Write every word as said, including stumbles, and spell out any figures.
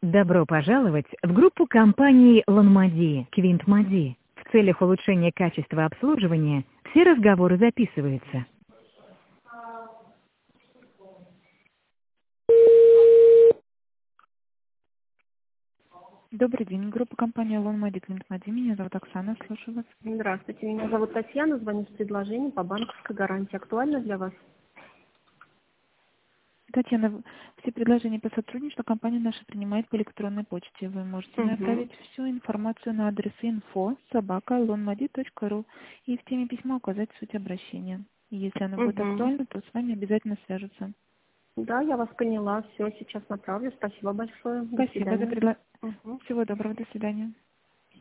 Добро пожаловать в группу компании Лонмади, Квинт-Мади. В целях улучшения качества обслуживания все разговоры записываются. Добрый день, группа компании Лонмади, Квинт-Мади. Меня зовут Оксана, слушаю вас. Здравствуйте, меня зовут Татьяна, звоню с предложением по банковской гарантии. Актуально для вас? Татьяна, все предложения по сотрудничеству компания наша принимает по электронной почте. Вы можете мне Угу. отправить всю информацию на адрес инфо собака лонмади точка ру и в теме письма указать суть обращения. И если оно будет Угу. актуально, то с вами обязательно свяжутся. Да, я вас поняла. Все, сейчас направлю. Спасибо большое. До Спасибо за свидания. предложение. Угу. Всего доброго, до свидания.